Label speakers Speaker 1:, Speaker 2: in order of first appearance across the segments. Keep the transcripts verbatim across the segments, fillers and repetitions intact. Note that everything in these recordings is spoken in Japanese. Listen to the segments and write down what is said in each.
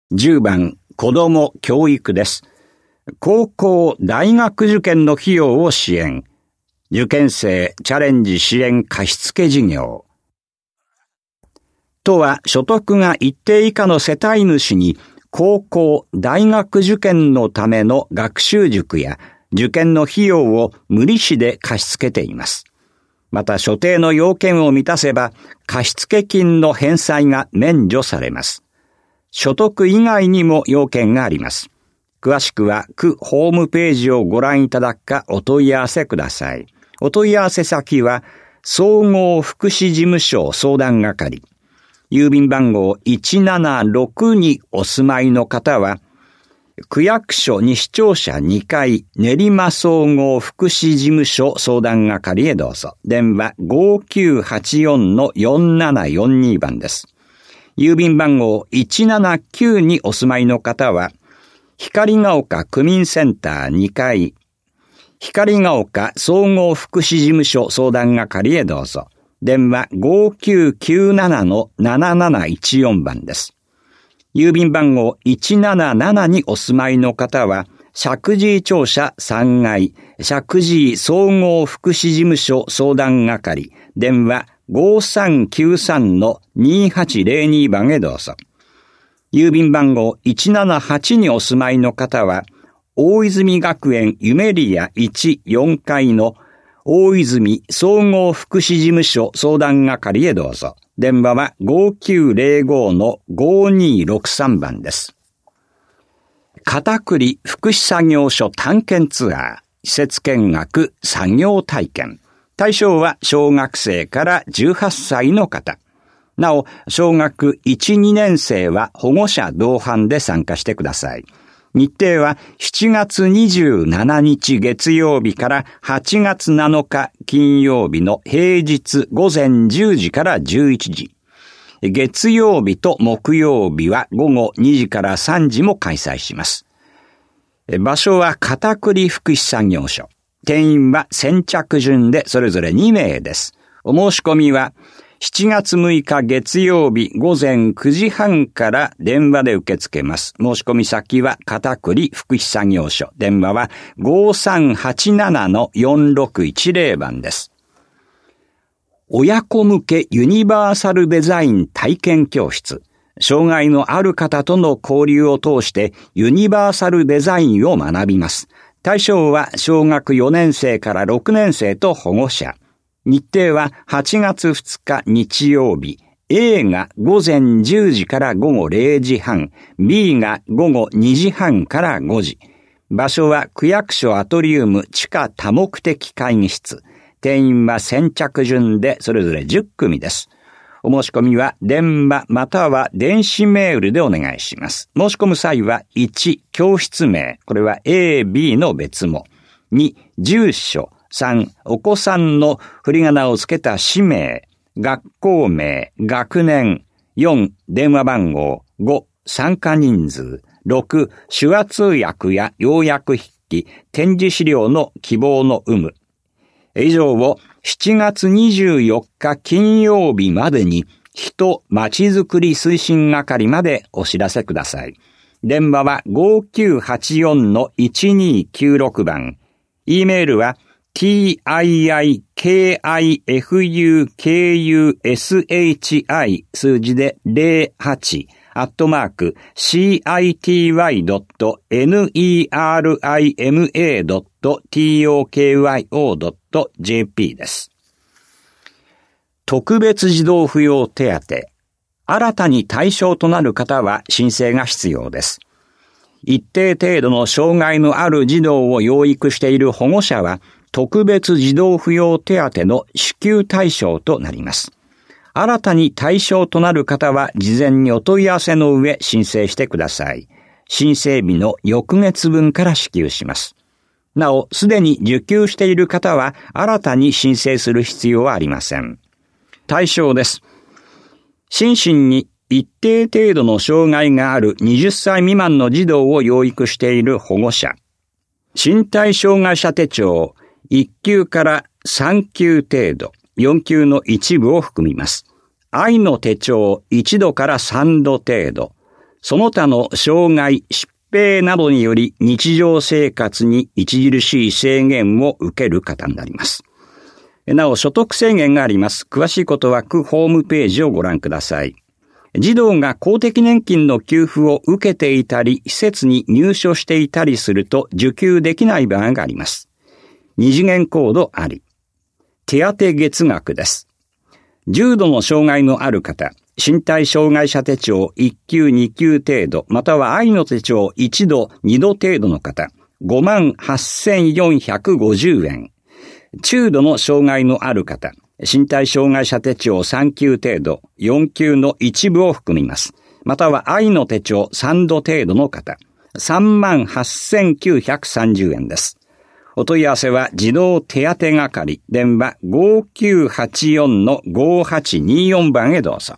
Speaker 1: じゅうばん、子ども教育です。高校、大学受験の費用を支援。受験生チャレンジ支援貸付事業。都は所得が一定以下の世帯主に高校、大学受験のための学習塾や受験の費用を無利子で貸し付けています。また所定の要件を満たせば貸付金の返済が免除されます。所得以外にも要件があります。詳しくは区ホームページをご覧いただくかお問い合わせください。お問い合わせ先は総合福祉事務所相談係。郵便番号いちななろくにお住まいの方は区役所西庁舎にかい練馬総合福祉事務所相談係へどうぞ。電話 ごきゅうはちよんのよんななよんに 番です。郵便番号いちななきゅうにお住まいの方は光が丘区民センターにかい光が丘総合福祉事務所相談係へどうぞ。電話 ごきゅうきゅうななのなななないちよん 番です。郵便番号いちななななにお住まいの方は石神井庁舎さんがい石神井総合福祉事務所相談係。電話ごさんきゅうさんのにはちぜろに 番へどうぞ。郵便番号いちななはちにお住まいの方は大泉学園ゆめりやいちよんかいの大泉総合福祉事務所相談係へどうぞ。電話はごきゅうぜろごのごにろくさん 番です。片栗福祉作業所探検ツアー、施設見学、作業体験。対象は小学生からじゅうはっさいの方。なお、小学いち、にねん生は保護者同伴で参加してください。日程はしちがつにじゅうしちにち月曜日からはちがつなのか金曜日の平日午前じゅうじからじゅういちじ。月曜日と木曜日は午後にじからさんじも開催します。場所は片栗福祉作業所。定員は先着順でそれぞれにめいです。お申し込みはしちがつむいか月曜日午前くじはんから電話で受け付けます。申し込み先は片栗福祉作業所。電話はごさんはちななのよんろくいちぜろ 番です。親子向けユニバーサルデザイン体験教室。障害のある方との交流を通してユニバーサルデザインを学びます。対象は小学よねん生からろくねん生と保護者。日程ははちがつふつか日曜日。A が午前じゅうじから午後れいじはん。B が午後にじはんからごじ。場所は区役所アトリウム地下多目的会議室。定員は先着順でそれぞれじゅっくみです。お申し込みは電話または電子メールでお願いします。申し込む際はいち、教室名。これは A、B の別も。に、住所。さん、お子さんの振り仮名をつけた氏名。学校名、学年。よん、電話番号。ご、参加人数。ろく、手話通訳や要約筆記、展示資料の希望の有無。以上をしちがつにじゅうよっか金曜日までに人まちづくり推進係までお知らせください。電話はごきゅうはちよんのいちにきゅうろく 番。E メールは ティーアイアイケーアイエフユーケーユーエスエイチアイ 数字でぜろはちアットマーク シーアイティーワイドットネリマドットトクドットジェーピー です。特別児童扶養手当。新たに対象となる方は申請が必要です。一定程度の障害のある児童を養育している保護者は特別児童扶養手当の支給対象となります。新たに対象となる方は事前にお問い合わせの上申請してください。申請日の翌月分から支給します。なお、すでに受給している方は新たに申請する必要はありません。対象です。心身に一定程度の障害があるはたち未満の児童を養育している保護者。身体障害者手帳いっきゅうからさんきゅう程度、よんきゅうの一部を含みます。愛の手帳いちどからさんど程度、 その他の障害、疾病などにより日常生活に著しい制限を受ける方になります。なお、所得制限があります。詳しいことは区ホームページをご覧ください。児童が公的年金の給付を受けていたり、施設に入所していたりすると受給できない場合があります。二次元コードあり。手当月額です。重度の障害のある方、身体障害者手帳いっ級に級程度、または愛の手帳いち度に度程度の方、ごまんはっせんよんひゃくごじゅうえん。中度の障害のある方、身体障害者手帳さん級程度、よん級の一部を含みます。または愛の手帳さん度程度の方、さんまんはっせんきゅうひゃくさんじゅうえんです。お問い合わせは児童手当係、電話 ごきゅうはちよんのごはちによん 番へどうぞ。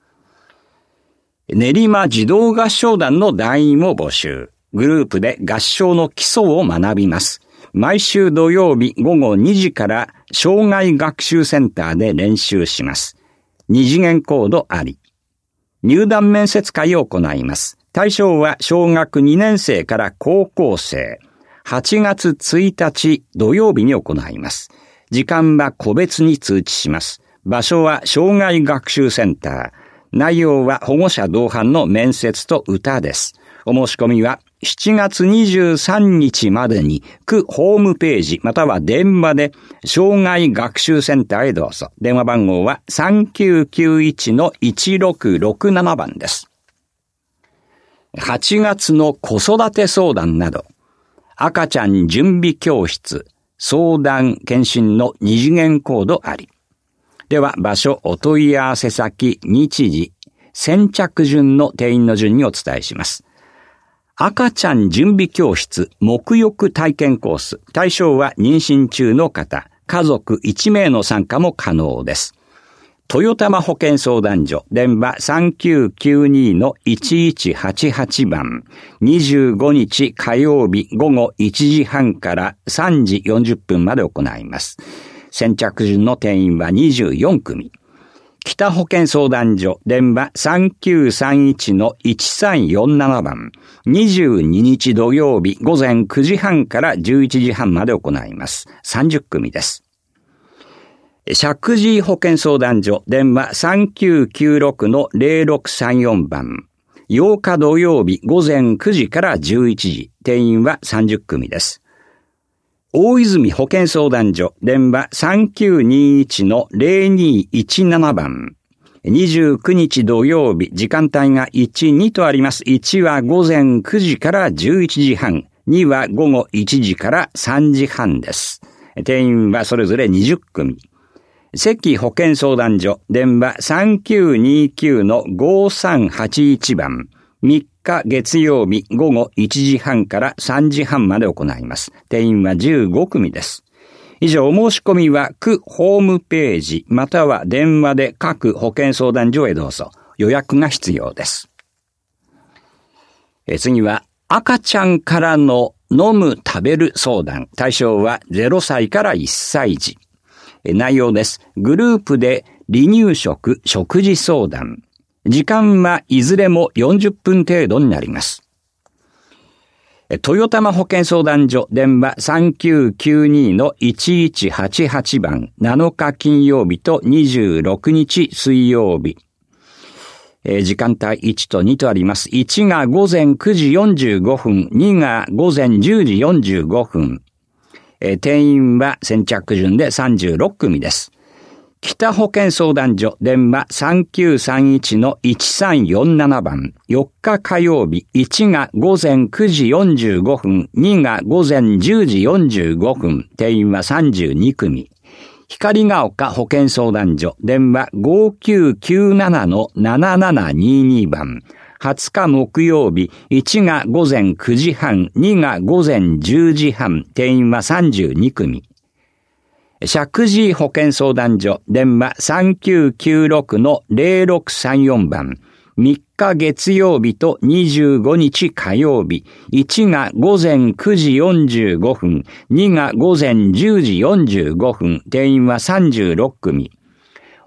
Speaker 1: 練馬児童合唱団の団員を募集。グループで合唱の基礎を学びます。毎週土曜日午後にじから障害学習センターで練習します。二次元コードあり。入団面接会を行います。対象は小学にねん生から高校生。はちがつついたち土曜日に行います。時間は個別に通知します。場所は障害学習センター。内容は保護者同伴の面接と歌です。お申し込みはしちがつにじゅうさんにちまでに区ホームページまたは電話で障害学習センターへどうぞ。電話番号は さんきゅうきゅういちのいちろくろくなな 番です。はちがつの子育て相談など赤ちゃん準備教室相談検診の二次元コードあり。では場所、お問い合わせ先、日時、先着順の定員の順にお伝えします。赤ちゃん準備教室沐浴体験コース。対象は妊娠中の方、家族いち名の参加も可能です。豊玉保健相談所、電話さんきゅうきゅうにのいちいちはちはち 番、にじゅうごにち火曜日午後いちじはんからさんじよんじゅっぷんまで行います。先着順の定員はにじゅうよんくみ。北保健相談所、電話さんきゅうさんいちのいちさんよんなな 番、にじゅうににち土曜日午前くじはんからじゅういちじはんまで行います。さんじゅっくみです。石神井保健相談所、電話さんきゅうきゅうろくのぜろろくさんよん 番、ようか土曜日午前くじからじゅういちじ、定員はさんじゅっくみです。大泉保健相談所、電話さんきゅうにいちのぜろにいちなな 番。にじゅうくにち土曜日、時間帯がいち、にとあります。いちは午前くじからじゅういちじはん、には午後いちじからさんじはんです。定員はそれぞれにじゅっくみ。関保健相談所、電話さんきゅうにきゅうのごさんはちいち 番。みっか月曜日午後いちじはんからさんじはんまで行います。定員はじゅうごくみです。以上、お申し込みは区ホームページまたは電話で各保健相談所へどうぞ。予約が必要です。え次は赤ちゃんからの飲む食べる相談。対象はゼロさいからいっさい児。内容です。グループで離乳食食事相談。時間はいずれもよんじゅっぷん程度になります。豊玉保健相談所、電話さんきゅうきゅうにのいちいちはちはち 番、なのか金曜日とにじゅうろくにち水曜日。えー、時間帯いちとにとあります。いちが午前くじよんじゅうごふん、にが午前じゅうじよんじゅうごふん。えー、定員は先着順でさんじゅうろっくみです。北保健相談所、電話さんきゅうさんいちのいちさんよんなな 番、よっか火曜日、いちが午前くじよんじゅうごふん、にが午前じゅうじよんじゅうごふん、定員はさんじゅうにくみ。光が丘保健相談所、電話ごきゅうきゅうななのななななにに 番、はつか木曜日、いちが午前くじはん、にが午前じゅうじはん、定員はさんじゅうにくみ。石神井保健相談所、電話さんきゅうきゅうろくのぜろろくさんよん 番、みっか月曜日とにじゅうごにち火曜日、いちが午前くじよんじゅうごふん、にが午前じゅうじよんじゅうごふん、定員はさんじゅうろっくみ。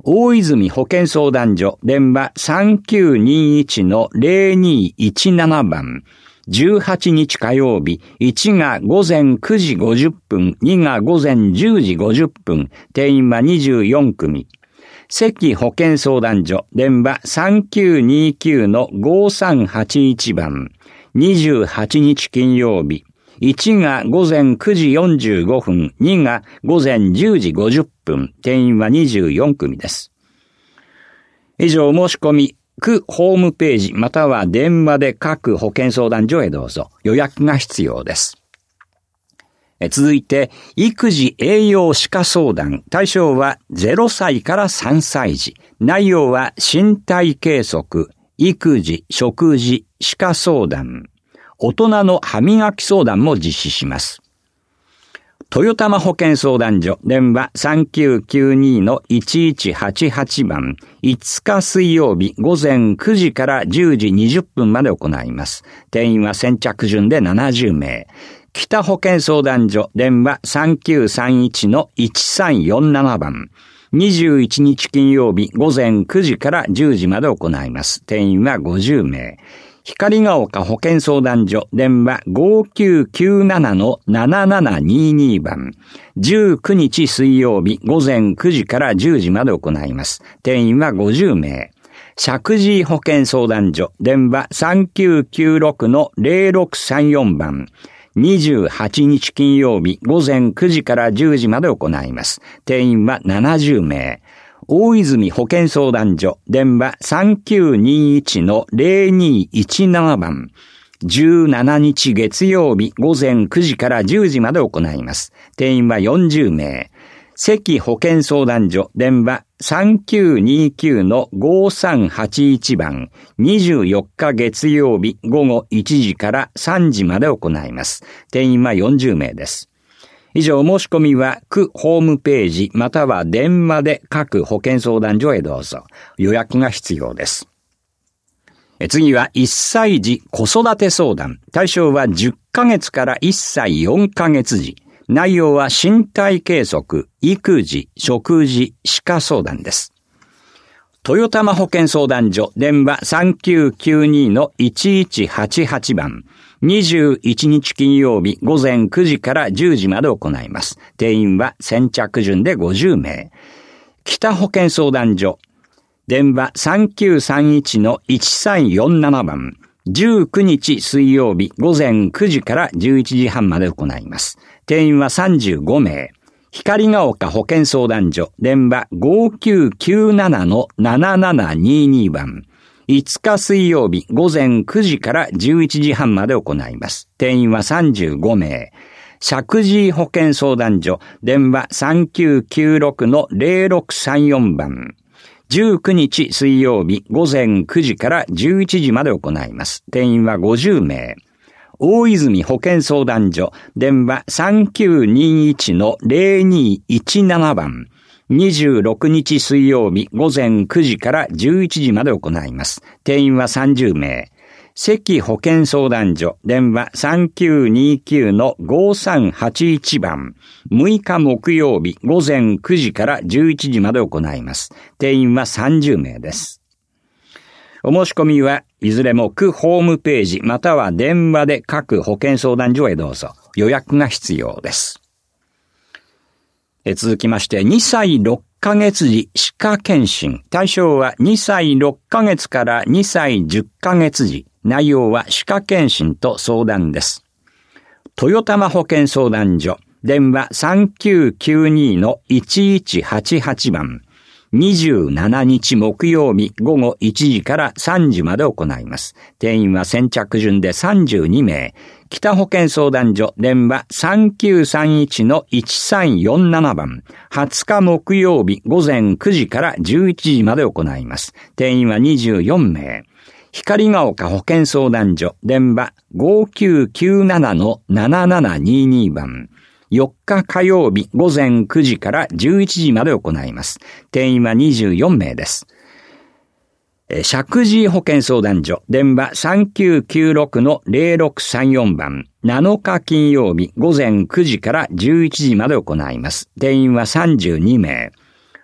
Speaker 1: 大泉保健相談所電話 さんきゅうにいちのゼロにいちなな 番、じゅうはちにち火曜日、いちがごぜんくじごじゅっぷん、にがごぜんじゅうじごじゅっぷん、定員はにじゅうよんくみ。関保健相談所電話 さんきゅうにきゅうのごさんはちいち 番、にじゅうはちにち金曜日、いちがごぜんくじよんじゅうごふん、にがごぜんじゅうじごじゅっぷん、定員はにじゅうよんくみです。以上、申し込み、区ホームページまたは電話で各保健相談所へどうぞ。予約が必要です。続いて、育児栄養歯科相談。対象はゼロさいからさんさい児。内容は身体計測、育児、食事、歯科相談。大人の歯磨き相談も実施します。豊玉保健相談所電話 さんきゅうきゅうにのいちいちはちはち 番、いつか水曜日午前くじからじゅうじにじゅっぷんまで行います。定員は先着順でななじゅうめい。北保健相談所電話 さんきゅうさんいちのいちさんよんなな 番、にじゅういちにち金曜日午前くじからじゅうじまで行います。定員はごじゅうめい。光が丘保健相談所電話 ごきゅうきゅうななのななななにに 番、じゅうくにち水曜日午前くじからじゅうじまで行います。定員はごじゅうめい。石神井保健相談所電話 さんきゅうきゅうろくのゼロろくさんよん 番、にじゅうはちにち金曜日午前くじからじゅうじまで行います。定員はななじゅうめい。大泉保健相談所電話 さんきゅうにいちのゼロにいちなな 番、じゅうしちにち月曜日午前くじからじゅうじまで行います。定員はよんじゅうめい。関保健相談所電話 さんきゅうにきゅうのごさんはちいち 番、にじゅうよっか月曜日午後いちじからさんじまで行います。定員はよんじゅうめいです。以上、申し込みは区ホームページまたは電話で各保健相談所へどうぞ。予約が必要です。次はいっさい児子育て相談。対象はじゅっかげつからいっさいよんかげつ児。内容は身体計測、育児、食事、歯科相談です。豊玉保健相談所電話 さんきゅうきゅうにのいちいちはちはち 番、にじゅういちにち金曜日午前くじからじゅうじまで行います。定員は先着順でごじゅうめい。北保健相談所電話 さんきゅうさんいちのいちさんよんなな 番、じゅうくにち水曜日午前くじからじゅういちじはんまで行います。定員はさんじゅうごめい。光が丘保健相談所電話 ごきゅうきゅうななのななななにに 番、いつか水曜日午前くじからじゅういちじはんまで行います。定員はさんじゅうごめい。石神井保健相談所電話 さんきゅうきゅうろくのゼロろくさんよん 番、じゅうくにち水曜日午前くじからじゅういちじまで行います。定員はごじゅうめい。大泉保健相談所電話 さんきゅうにいちのゼロにいちなな 番、にじゅうろくにち水曜日午前くじからじゅういちじまで行います。定員はさんじゅうめい。関保健相談所電話 さんきゅうにきゅうのごさんはちいち 番、むいか木曜日午前くじからじゅういちじまで行います。定員はさんじゅうめいです。お申し込みはいずれも区ホームページまたは電話で各保健相談所へどうぞ。予約が必要です。え続きましてにさいろっかげつ児歯科検診。対象はにさいろっかげつからにさいじゅっかげつ児。内容は歯科検診と相談です。豊玉保健相談所電話 さんきゅうきゅうにのいちいちはちはち 番、にじゅうしちにち木曜日午後いちじからさんじまで行います。定員は先着順でさんじゅうにめい。北保健相談所電話 さんきゅうさんいちのいちさんよんなな 番、はつか木曜日午前くじからじゅういちじまで行います。定員はにじゅうよんめい。光が丘保健相談所電話 ごきゅうきゅうななのななななにに 番、よっか火曜日午前くじからじゅういちじまで行います。定員はにじゅうよんめいです。石神井保健相談所電話 さんきゅうきゅうろくのゼロろくさんよん 番、なのか金曜日午前くじからじゅういちじまで行います。定員はさんじゅうにめい。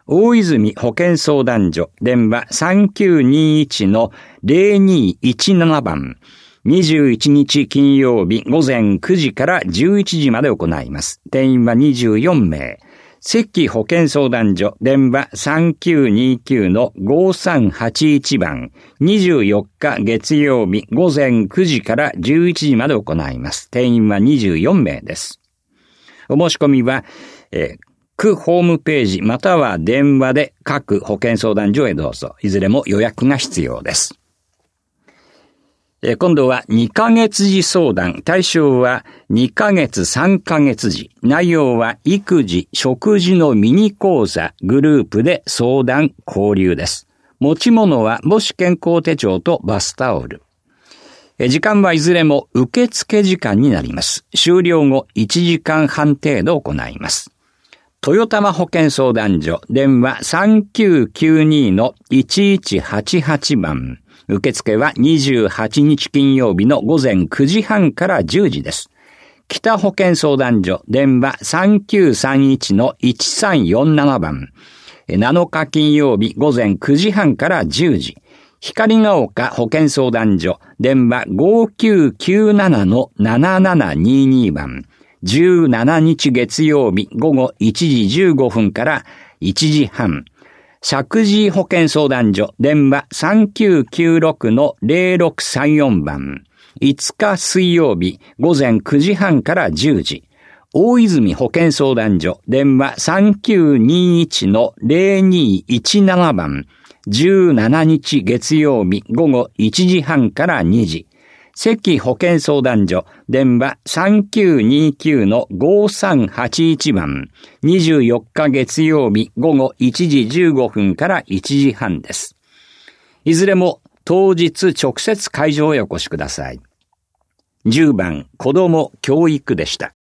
Speaker 1: 大泉保健相談所電話 さんきゅうにいちのゼロにいちなな 番、にじゅういちにち金曜日午前くじからじゅういちじまで行います。定員はにじゅうよんめい。関保健相談所電話 さんきゅうにきゅうのごさんはちいち 番、にじゅうよっか月曜日午前くじからじゅういちじまで行います。定員はにじゅうよんめいです。お申し込みは、えー区ホームページまたは電話で各保健相談所へどうぞ。いずれも予約が必要です。え今度はにかげつじ相談。対象はにかげつさんかげつじ。内容は育児、食事のミニ講座グループで相談交流です。持ち物は母子健康手帳とバスタオル。え時間はいずれも受付時間になります。終了後いちじかんはん程度行います。豊玉保健相談所電話 さんきゅうきゅうにのいちいちはちはち 番。受付はにじゅうはちにち金曜日の午前くじはんからじゅうじです。北保健相談所電話 さんきゅうさんいちのいちさんよんなな 番。なのか金曜日午前くじはんからじゅうじ。光が丘保健相談所電話 ごきゅうきゅうななのななななにに 番。じゅうしちにち月曜日午後いちじじゅうごふんからいちじはん。石神井保健相談所電話 さんきゅうきゅうろくのゼロろくさんよん 番。いつか水曜日午前くじはんからじゅうじ。大泉保健相談所電話 さんきゅうにいちのゼロにいちなな 番。じゅうしちにち月曜日午後いちじはんからにじ。関保健相談所電話 さんきゅうにきゅうのごさんはちいち 番。にじゅうよっか月曜日午後いちじじゅうごふんからいちじはんです。いずれも当日直接会場へお越しください。じゅうばん子ども教育でした。